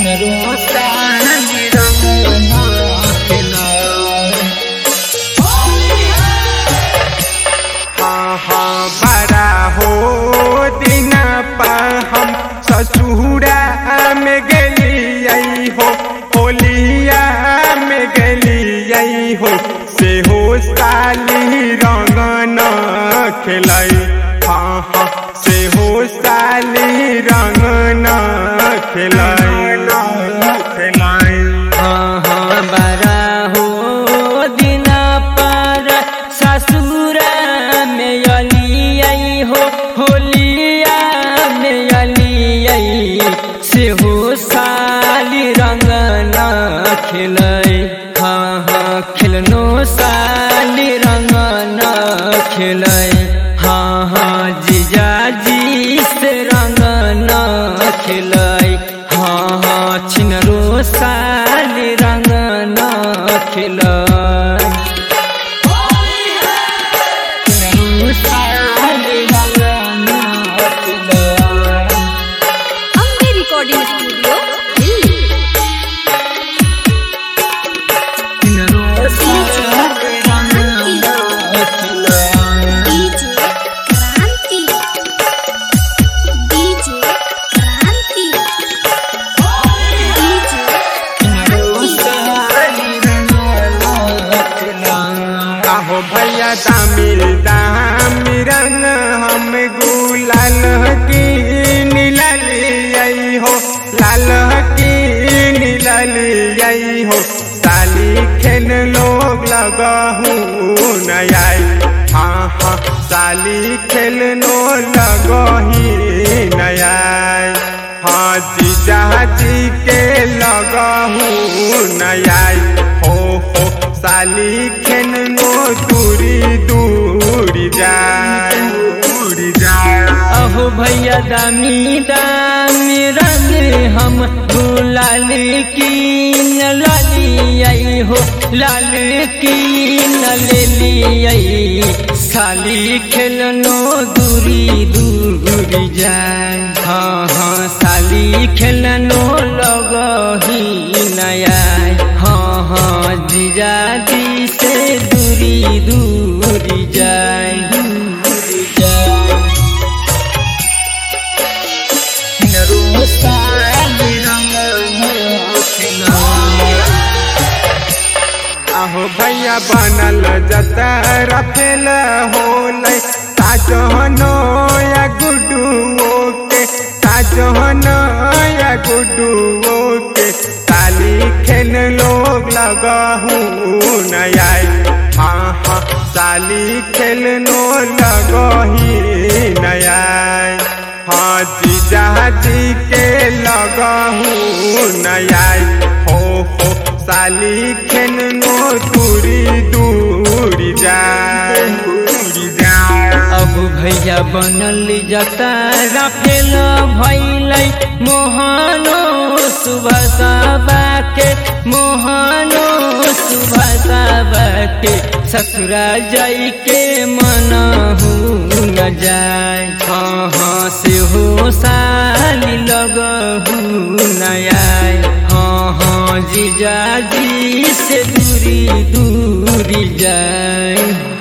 बड़ा हो दिन पर हम ससुरा में गली हो, होलिया में गली हो, से हो साली रंगन खेलाई। हाँ हाँ से हो साली रंगन खेलाई। हाँ हाँ बड़ा हो दिन पर ससुरा में अली हो, होलिया में अली से हो साली रंगना खेलाई। हाँ हाँ खेलनो साली रंगना खेलाई। हाँ हाँ जीजा जी से रंगना खेलाई। हाँ हाँ छिनरो साली रंगना खेलाई। छिनरो साली रंगना खेलाई। Ambe recording studio Delhi. छिनरो साली रंगना खेलाई। डीजे क्रांति, डीजे क्रांति, डीजे आहो भैया दामी रंग हम गुलाल की लाली हो, लाल की लाली हो, साली खेल लोग लगहू नयाई। हाँ हाँ साली खेल नो लगही नयाई। हाँ जीजा जी के लगहू नयाई। हो साली खेल नो दूरी जाए। अहो भैया दामी रंग हम गुलाल की लाली हो, लाल की लेली साली खेलनो दूरी जाए। हाँ हाँ साली खेलनो लगही नया। हाँ हाँ जीजा जी से दूरी जाए। आहो भैया बनल जतरा फेल होलै, साजनो या गुड्डुओ के, साजनो या गुड्डुओ के, साली खेल लोग लगहू नयाई। हाँ हाँ साली खेल नो लगही नयाई। हाँ जीजा जी के लगहू नयाई। हो साली खेल नो दूरी जाए। अब भैया बनल जतरा फेल भैलै, मोहनो सुबह सबा के, मोहनो सुबह सबा के, ससुरा जाई के मनहू न जाए। हाँ हाँ से हो साली लगहू नया। हाँ हाँ जीजा जी से दूरी जाए।